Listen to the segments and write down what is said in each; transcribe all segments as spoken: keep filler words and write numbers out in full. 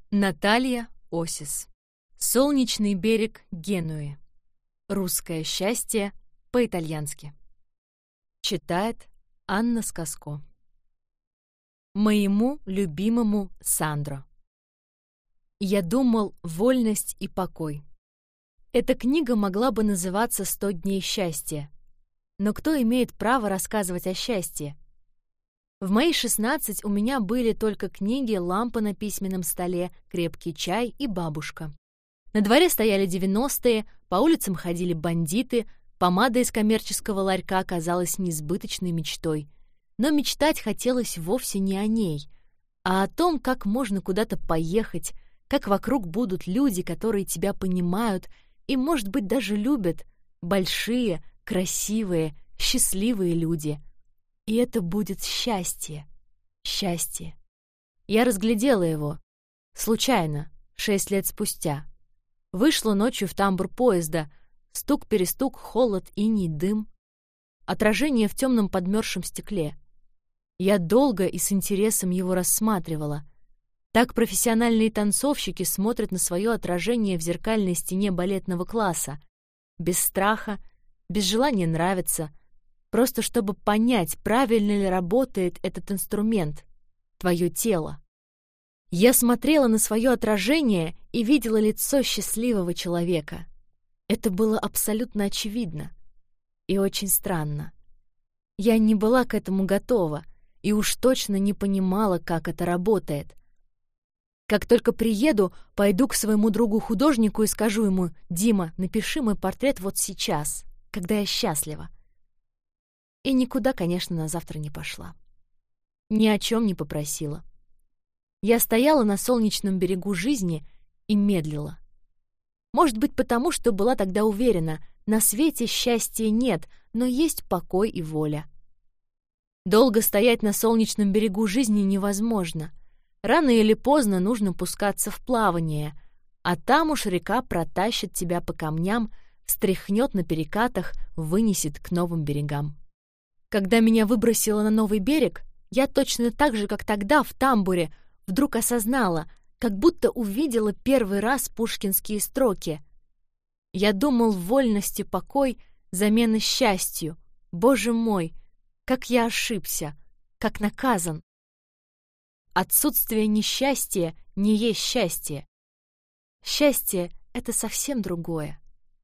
Наталья Осис. Солнечный берег Генуи. Русское счастье по-итальянски. Читает Анна Сказко. Моему любимому Сандро. Я думал, вольность и покой. Эта книга могла бы называться «Сто дней счастья». Но кто имеет право рассказывать о счастье? В мои шестнадцать у меня были только книги, лампа на письменном столе, крепкий чай и бабушка. На дворе стояли девяностые, по улицам ходили бандиты, помада из коммерческого ларька казалась несбыточной мечтой. Но мечтать хотелось вовсе не о ней, а о том, как можно куда-то поехать, как вокруг будут люди, которые тебя понимают и, может быть, даже любят, большие, красивые, счастливые люди. И это будет счастье. Счастье. Я разглядела его. Случайно, шесть лет спустя. Вышла ночью в тамбур поезда. Стук-перестук, холод, иней, дым. Отражение в темном подмерзшем стекле. Я долго и с интересом его рассматривала. Так профессиональные танцовщики смотрят на свое отражение в зеркальной стене балетного класса. Без страха, без желания нравиться. Просто чтобы понять, правильно ли работает этот инструмент, твое тело. Я смотрела на свое отражение и видела лицо счастливого человека. Это было абсолютно очевидно и очень странно. Я не была к этому готова и уж точно не понимала, как это работает. Как только приеду, пойду к своему другу-художнику и скажу ему: «Дима, напиши мой портрет вот сейчас, когда я счастлива». И никуда, конечно, на завтра не пошла. Ни о чем не попросила. Я стояла на солнечном берегу жизни и медлила. Может быть, потому что была тогда уверена, на свете счастья нет, но есть покой и воля. Долго стоять на солнечном берегу жизни невозможно. Рано или поздно нужно пускаться в плавание, а там уж река протащит тебя по камням, встряхнет на перекатах, вынесет к новым берегам. Когда меня выбросило на новый берег, я точно так же, как тогда в тамбуре, вдруг осознала, как будто увидела первый раз пушкинские строки. Я думал, вольность и покой — замена счастью. Боже мой, как я ошибся, как наказан. Отсутствие несчастья не есть счастье. Счастье — это совсем другое.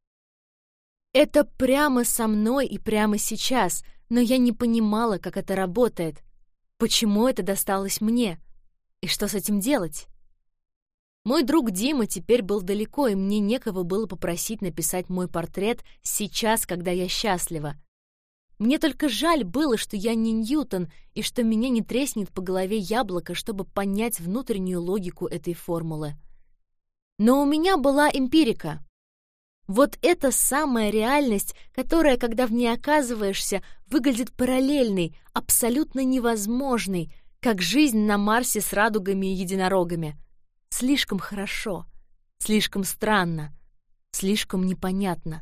Это прямо со мной и прямо сейчас, но я не понимала, как это работает, почему это досталось мне, и что с этим делать. Мой друг Дима теперь был далеко, и мне некого было попросить написать мой портрет сейчас, когда я счастлива. Мне только жаль было, что я не Ньютон, и что меня не треснет по голове яблоко, чтобы понять внутреннюю логику этой формулы. Но у меня была эмпирика. Вот это самая реальность, которая, когда в ней оказываешься, выглядит параллельной, абсолютно невозможной, как жизнь на Марсе с радугами и единорогами. Слишком хорошо, слишком странно, слишком непонятно.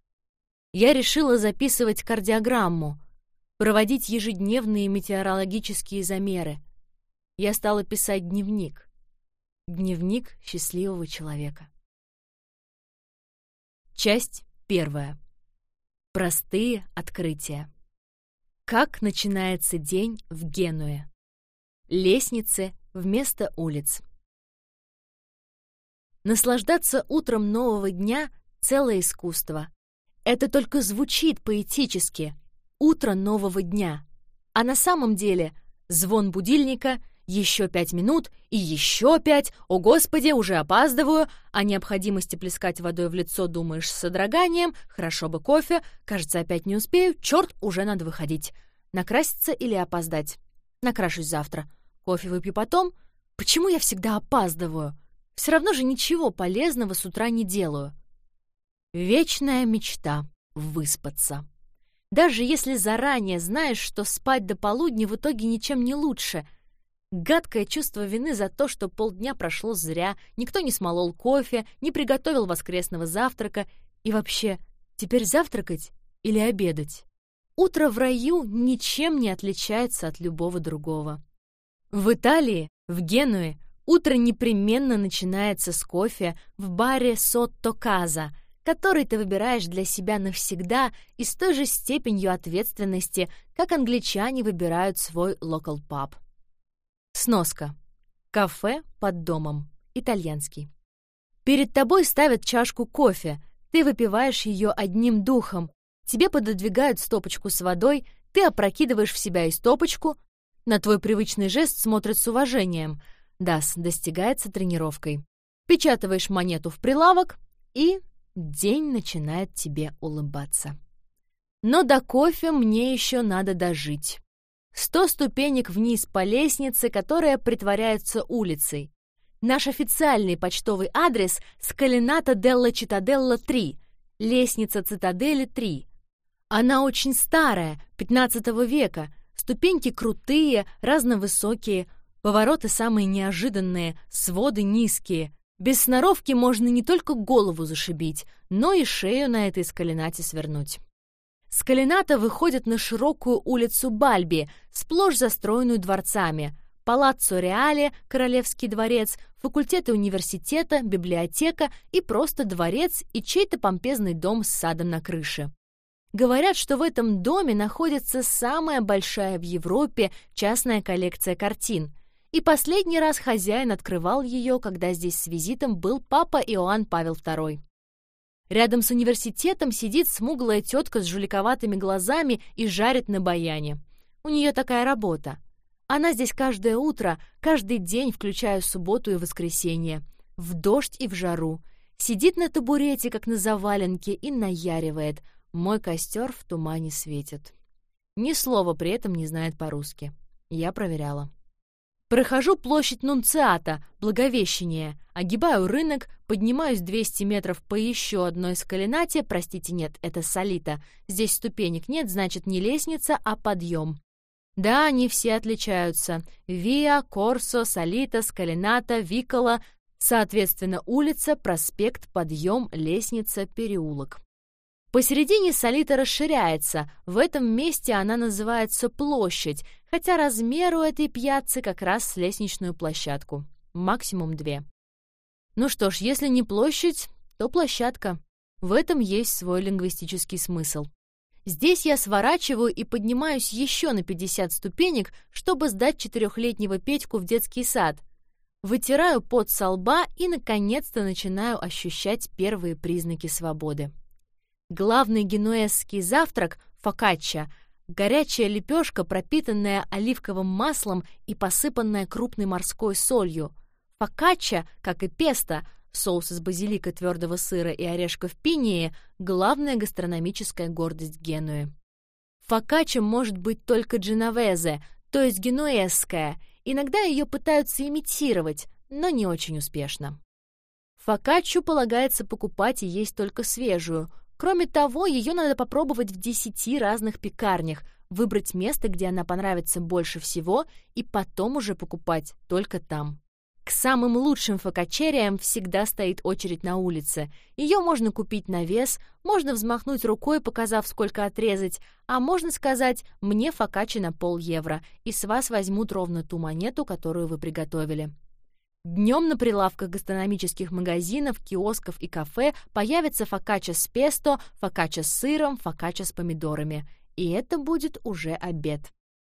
Я решила записывать кардиограмму, проводить ежедневные метеорологические замеры. Я стала писать дневник. Дневник счастливого человека. Часть первая. Простые открытия. Как начинается день в Генуе? Лестницы вместо улиц. Наслаждаться утром нового дня — целое искусство. Это только звучит поэтически. Утро нового дня. А на самом деле звон будильника, еще пять минут и еще пять. О, Господи, уже опаздываю. О необходимости плескать водой в лицо думаешь с содроганием. Хорошо бы кофе. Кажется, опять не успею. Черт, уже надо выходить. Накраситься или опоздать? Накрашусь завтра. Кофе выпью потом. Почему я всегда опаздываю? Все равно же ничего полезного с утра не делаю. Вечная мечта — выспаться. Даже если заранее знаешь, что спать до полудня в итоге ничем не лучше. Гадкое чувство вины за то, что полдня прошло зря, никто не смолол кофе, не приготовил воскресного завтрака. И вообще, теперь завтракать или обедать? Утро в раю ничем не отличается от любого другого. В Италии, в Генуе, Утро непременно начинается с кофе в баре Сотто Каза, который ты выбираешь для себя навсегда и с той же степенью ответственности, как англичане выбирают свой local pub. Сноска. Кафе под домом. Итальянский. Перед тобой ставят чашку кофе, ты выпиваешь ее одним духом, тебе пододвигают стопочку с водой, ты опрокидываешь в себя и стопочку, на твой привычный жест смотрят с уважением. Дас достигается тренировкой. Печатываешь монету в прилавок, и день начинает тебе улыбаться. Но до кофе мне еще надо дожить. Сто ступенек вниз по лестнице, которая притворяется улицей. Наш официальный почтовый адрес — Скалината делла Читтаделла три, лестница Цитадели три. Она очень старая, пятнадцатого века, ступеньки крутые, разновысокие, повороты самые неожиданные, своды низкие. Без сноровки можно не только голову зашибить, но и шею на этой скалинате свернуть. Скалината выходит на широкую улицу Бальби, сплошь застроенную дворцами. Палаццо Реале, Королевский дворец, факультеты университета, библиотека и просто дворец и чей-то помпезный дом с садом на крыше. Говорят, что в этом доме находится самая большая в Европе частная коллекция картин. И последний раз хозяин открывал ее, когда здесь с визитом был папа Иоанн Павел второй. Рядом с университетом сидит смуглая тетка с жуликоватыми глазами и жарит на баяне. У нее такая работа. Она здесь каждое утро, каждый день, включая субботу и воскресенье, в дождь и в жару. Сидит на табурете, как на заваленке, и наяривает. Мой костер в тумане светит. Ни слова при этом не знает по-русски. Я проверяла. Прохожу площадь Нунциата, Благовещения, огибаю рынок, поднимаюсь двести метров по еще одной скалинате, простите, нет, это Солита. Здесь ступенек нет, значит, не лестница, а подъем. Да, они все отличаются. Виа, Корсо, Солита, Скалината, Викола, соответственно, улица, проспект, подъем, лестница, переулок. Посередине Солита расширяется, в этом месте она называется площадь, хотя размер у этой пьяццы как раз с лестничную площадку, максимум две. Ну что ж, если не площадь, то площадка. В этом есть свой лингвистический смысл. Здесь я сворачиваю и поднимаюсь еще на пятьдесят ступенек, чтобы сдать четырехлетнего Петьку в детский сад. Вытираю пот со лба и, наконец-то, начинаю ощущать первые признаки свободы. Главный генуэзский завтрак — фокачча, горячая лепешка, пропитанная оливковым маслом и посыпанная крупной морской солью. Фокачча, как и песто, соус из базилика, твердого сыра и орешков пинии — главная гастрономическая гордость Генуи. Фокачча может быть только дженовезе, то есть генуэзская. Иногда ее пытаются имитировать, но не очень успешно. Фокаччу полагается покупать и есть только свежую. Кроме того, ее надо попробовать в десяти разных пекарнях, выбрать место, где она понравится больше всего, и потом уже покупать только там. К самым лучшим фокаччериям всегда стоит очередь на улице. Ее можно купить на вес, можно взмахнуть рукой, показав, сколько отрезать, а можно сказать «мне фокаччи на полевро», и с вас возьмут ровно ту монету, которую вы приготовили. Днем на прилавках гастрономических магазинов, киосков и кафе появится фокачча с песто, фокачча с сыром, фокачча с помидорами. И это будет уже обед.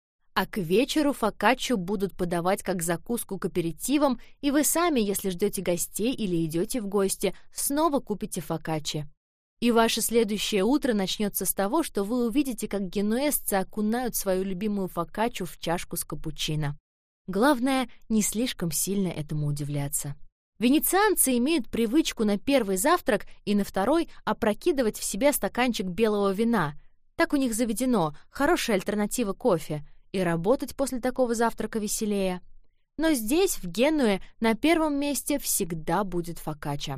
А к вечеру фокаччу будут подавать как закуску к аперитивам, и вы сами, если ждете гостей или идете в гости, снова купите фокаччи. И ваше следующее утро начнется с того, что вы увидите, как генуэзцы окунают свою любимую фокаччу в чашку с капучино. Главное, не слишком сильно этому удивляться. Венецианцы имеют привычку на первый завтрак и на второй опрокидывать в себя стаканчик белого вина. Так у них заведено, хорошая альтернатива кофе, и работать после такого завтрака веселее. Но здесь, в Генуе, на первом месте всегда будет фокачча.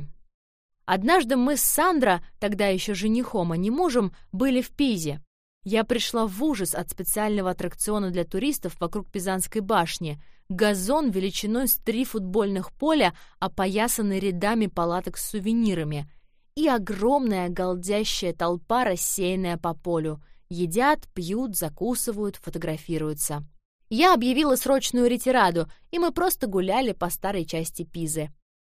Однажды мы с Сандро, тогда еще женихом, а не мужем, были в Пизе. Я пришла в ужас от специального аттракциона для туристов вокруг Пизанской башни. Газон величиной с три футбольных поля, опоясанный рядами палаток с сувенирами. И огромная галдящая толпа, рассеянная по полю. Едят, пьют, закусывают, фотографируются. Я объявила срочную ретираду, и мы просто гуляли по старой части Пизы.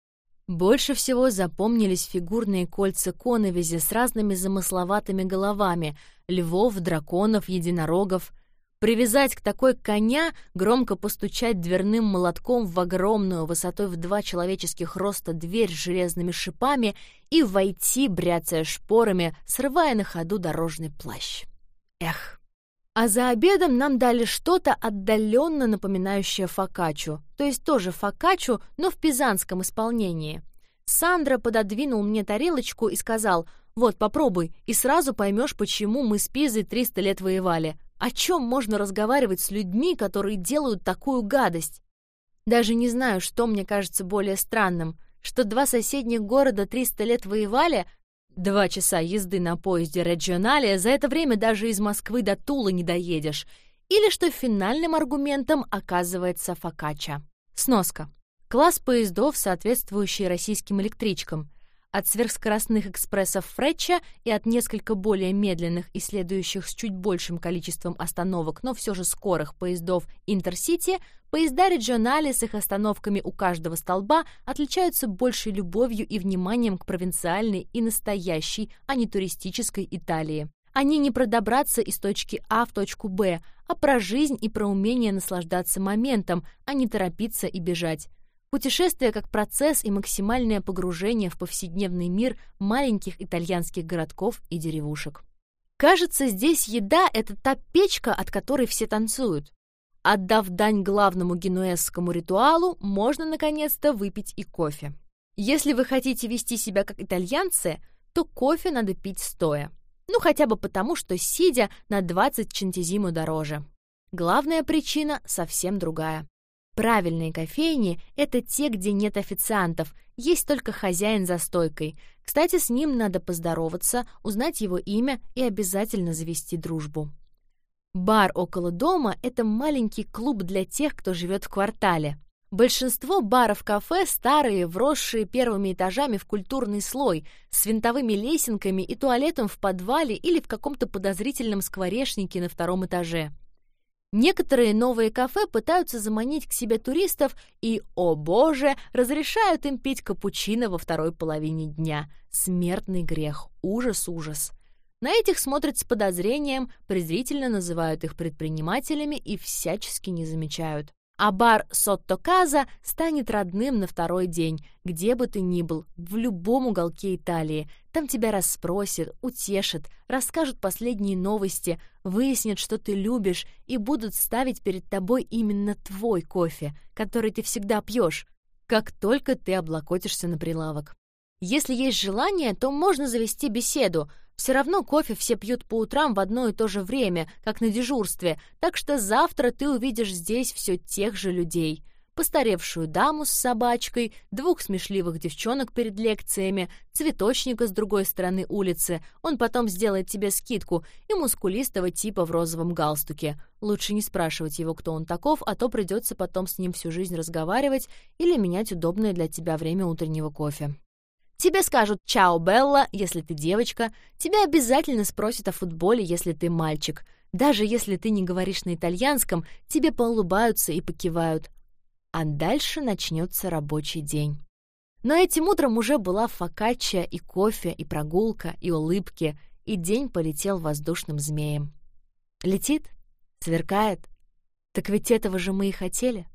Больше всего запомнились фигурные кольца коновизи с разными замысловатыми головами — львов, драконов, единорогов. Привязать к такой коня, громко постучать дверным молотком в огромную, высотой в два человеческих роста дверь с железными шипами и войти, бряцая шпорами, срывая на ходу дорожный плащ. Эх! А за обедом нам дали что-то отдаленно напоминающее фокаччу, то есть тоже фокаччу, но в пизанском исполнении. Сандро пододвинул мне тарелочку и сказал: «Вот, попробуй, и сразу поймешь, почему мы с Пизой триста лет воевали. О чем можно разговаривать с людьми, которые делают такую гадость?» Даже не знаю, что мне кажется более странным, что два соседних города триста лет воевали, два часа езды на поезде Регионале, за это время даже из Москвы до Тулы не доедешь, или что финальным аргументом оказывается фокачча. Сноска. Класс поездов, соответствующий российским электричкам. От сверхскоростных экспрессов Фречча и от несколько более медленных и следующих с чуть большим количеством остановок, но все же скорых поездов Интерсити, поезда Регионале с их остановками у каждого столба отличаются большей любовью и вниманием к провинциальной и настоящей, а не туристической Италии. Они не про добраться из точки А в точку Б, а про жизнь и про умение наслаждаться моментом, а не торопиться и бежать. Путешествие как процесс и максимальное погружение в повседневный мир маленьких итальянских городков и деревушек. Кажется, здесь еда — это та печка, от которой все танцуют. Отдав дань главному генуэзскому ритуалу, можно наконец-то выпить и кофе. Если вы хотите вести себя как итальянцы, то кофе надо пить стоя. Ну, хотя бы потому, что сидя на двадцать чентезимо дороже. Главная причина совсем другая. Правильные кофейни — это те, где нет официантов, есть только хозяин за стойкой. Кстати, с ним надо поздороваться, узнать его имя и обязательно завести дружбу. Бар около дома — это маленький клуб для тех, кто живет в квартале. Большинство баров-кафе старые, вросшие первыми этажами в культурный слой, с винтовыми лесенками и туалетом в подвале или в каком-то подозрительном скворечнике на втором этаже. Некоторые новые кафе пытаются заманить к себе туристов и, о боже, разрешают им пить капучино во второй половине дня. Смертный грех, ужас-ужас. На этих смотрят с подозрением, презрительно называют их предпринимателями и всячески не замечают. А бар «Сотто Каза» станет родным на второй день, где бы ты ни был, в любом уголке Италии. Там тебя расспросят, утешат, расскажут последние новости, выяснят, что ты любишь, и будут ставить перед тобой именно твой кофе, который ты всегда пьешь, как только ты облокотишься на прилавок. Если есть желание, то можно завести беседу. Все равно кофе все пьют по утрам в одно и то же время, как на дежурстве, так что завтра ты увидишь здесь все тех же людей. Постаревшую даму с собачкой, двух смешливых девчонок перед лекциями, цветочника с другой стороны улицы, он потом сделает тебе скидку, и мускулистого типа в розовом галстуке. Лучше не спрашивать его, кто он таков, а то придется потом с ним всю жизнь разговаривать или менять удобное для тебя время утреннего кофе. Тебе скажут «Чао, Белла», если ты девочка. Тебя обязательно спросят о футболе, если ты мальчик. Даже если ты не говоришь на итальянском, тебе поулыбаются и покивают. А дальше начнется рабочий день. Но этим утром уже была фокачча и кофе, и прогулка, и улыбки, и день полетел воздушным змеем. Летит? Сверкает? Так ведь этого же мы и хотели.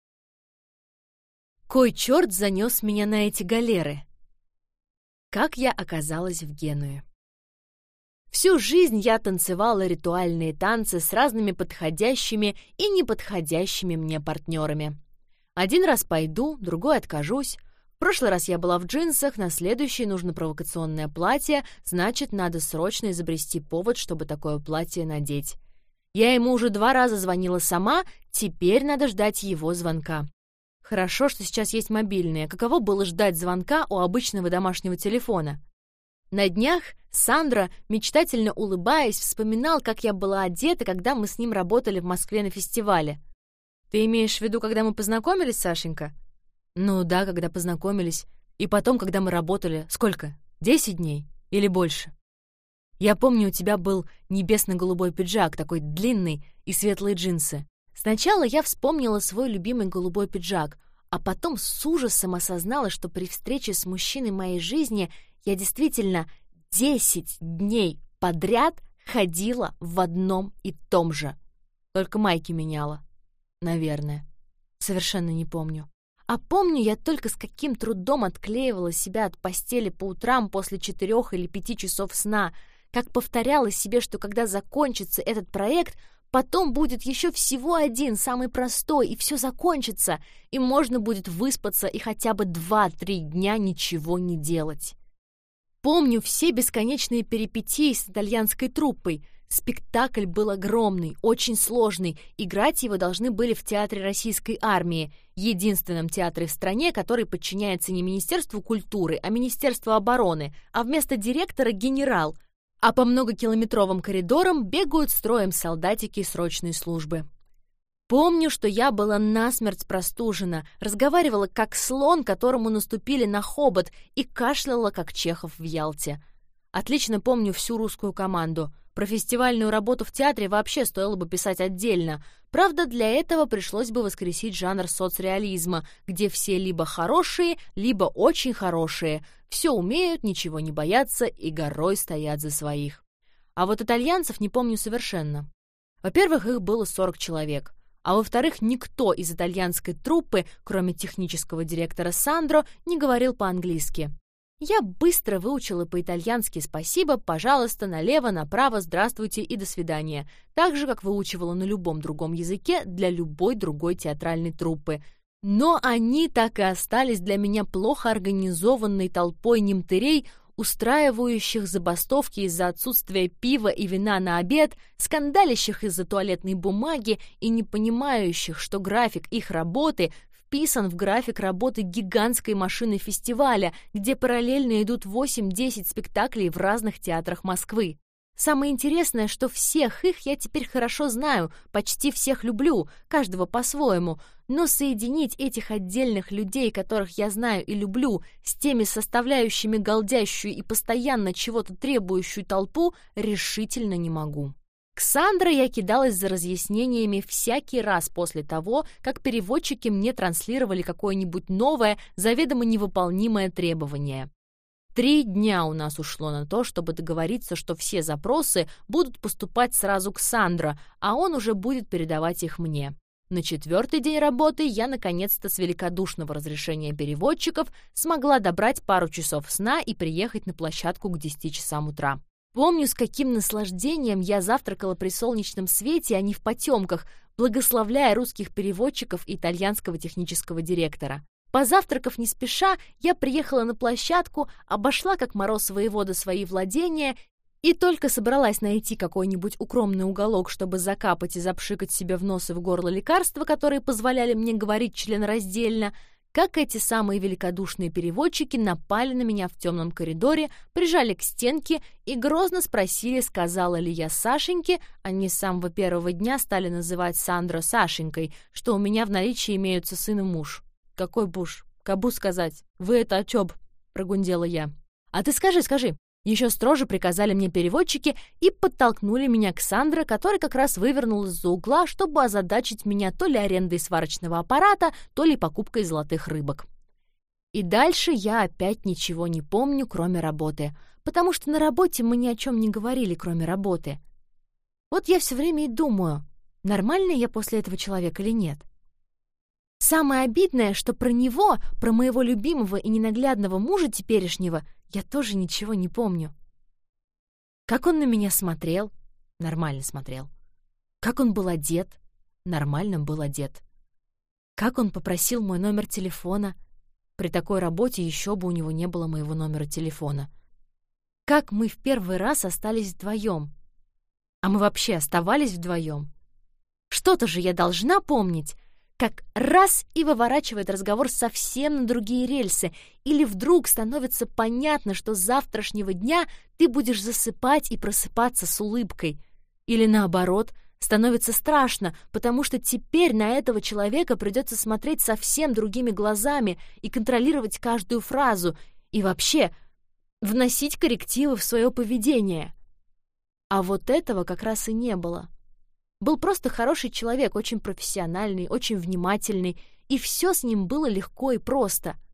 Кой черт занес меня на эти галеры? Как я оказалась в Генуе? Всю жизнь я танцевала ритуальные танцы с разными подходящими и неподходящими мне партнерами. Один раз пойду, другой откажусь. В прошлый раз я была в джинсах, на следующий нужно провокационное платье, значит, надо срочно изобрести повод, чтобы такое платье надеть. Я ему уже два раза звонила сама, теперь надо ждать его звонка. Хорошо, что сейчас есть мобильные. Каково было ждать звонка у обычного домашнего телефона? На днях Сандро, мечтательно улыбаясь, вспоминал, как я была одета, когда мы с ним работали в Москве на фестивале. Ты имеешь в виду, когда мы познакомились, Сашенька? Ну да, когда познакомились. И потом, когда мы работали, сколько? Десять дней? Или больше? Я помню, у тебя был небесно-голубой пиджак, такой длинный, и светлые джинсы. Сначала я вспомнила свой любимый голубой пиджак, а потом с ужасом осознала, что при встрече с мужчиной моей жизни я действительно десять дней подряд ходила в одном и том же. Только майки меняла. Наверное. Совершенно не помню. А помню я только, с каким трудом отклеивала себя от постели по утрам после четырех или пяти часов сна, как повторяла себе, что когда закончится этот проект, потом будет еще всего один, самый простой, и все закончится, и можно будет выспаться и хотя бы два-три дня ничего не делать. Помню все бесконечные перипетии с итальянской труппой. Спектакль был огромный, очень сложный. Играть его должны были в Театре Российской Армии, единственном театре в стране, который подчиняется не Министерству культуры, а Министерству обороны, а вместо директора — генерал, а по многокилометровым коридорам бегают строем солдатики срочной службы. Помню, что я была насмерть простужена, разговаривала как слон, которому наступили на хобот, и кашляла, как Чехов в Ялте. Отлично помню всю русскую команду. Про фестивальную работу в театре вообще стоило бы писать отдельно. Правда, для этого пришлось бы воскресить жанр соцреализма, где все либо хорошие, либо очень хорошие, все умеют, ничего не боятся и горой стоят за своих. А вот итальянцев не помню совершенно. Во-первых, их было сорок человек. А во-вторых, никто из итальянской труппы, кроме технического директора Сандро, не говорил по-английски. Я быстро выучила по-итальянски «спасибо», «пожалуйста», «налево», «направо», «здравствуйте» и «до свидания», так же, как выучивала на любом другом языке для любой другой театральной труппы. Но они так и остались для меня плохо организованной толпой немтырей, устраивающих забастовки из-за отсутствия пива и вина на обед, скандалящих из-за туалетной бумаги и не понимающих, что график их работы вписан в график работы гигантской машины фестиваля, где параллельно идут восемь-десять спектаклей в разных театрах Москвы. Самое интересное, что всех их я теперь хорошо знаю, почти всех люблю, каждого по-своему, но соединить этих отдельных людей, которых я знаю и люблю, с теми составляющими галдящую и постоянно чего-то требующую толпу решительно не могу. К Сандро я кидалась за разъяснениями всякий раз после того, как переводчики мне транслировали какое-нибудь новое, заведомо невыполнимое требование. Три дня у нас ушло на то, чтобы договориться, что все запросы будут поступать сразу к Сандро, а он уже будет передавать их мне. На четвертый день работы я, наконец-то, с великодушного разрешения переводчиков смогла добрать пару часов сна и приехать на площадку к десяти часам утра. Помню, с каким наслаждением я завтракала при солнечном свете, а не в потемках, благословляя русских переводчиков и итальянского технического директора. Позавтракав не спеша, я приехала на площадку, обошла как мороз воевода свои владения и только собралась найти какой-нибудь укромный уголок, чтобы закапать и запшикать себе в нос и в горло лекарства, которые позволяли мне говорить членораздельно, как эти самые великодушные переводчики напали на меня в темном коридоре, прижали к стенке и грозно спросили, сказала ли я Сашеньке, они с самого первого дня стали называть Сандро Сашенькой, что у меня в наличии имеются сын и муж. «Какой буш? Кабу сказать? Вы это о чём?» — прогундела я. «А ты скажи, скажи!» Еще строже приказали мне переводчики и подтолкнули меня к Сандро, который как раз вывернул из-за угла, чтобы озадачить меня то ли арендой сварочного аппарата, то ли покупкой золотых рыбок. И дальше я опять ничего не помню, кроме работы, потому что на работе мы ни о чем не говорили, кроме работы. Вот я все время и думаю, нормальный я после этого человек или нет. Самое обидное, что про него, про моего любимого и ненаглядного мужа теперешнего, я тоже ничего не помню. Как он на меня смотрел? Нормально смотрел. Как он был одет? Нормально был одет. Как он попросил мой номер телефона? При такой работе еще бы у него не было моего номера телефона. Как мы в первый раз остались вдвоем? А мы вообще оставались вдвоем? Что-то же я должна помнить. Как раз и выворачивает разговор совсем на другие рельсы, или вдруг становится понятно, что с завтрашнего дня ты будешь засыпать и просыпаться с улыбкой. Или наоборот, становится страшно, потому что теперь на этого человека придется смотреть совсем другими глазами и контролировать каждую фразу, и вообще вносить коррективы в свое поведение. А вот этого как раз и не было. Был просто хороший человек, очень профессиональный, очень внимательный, и все с ним было легко и просто.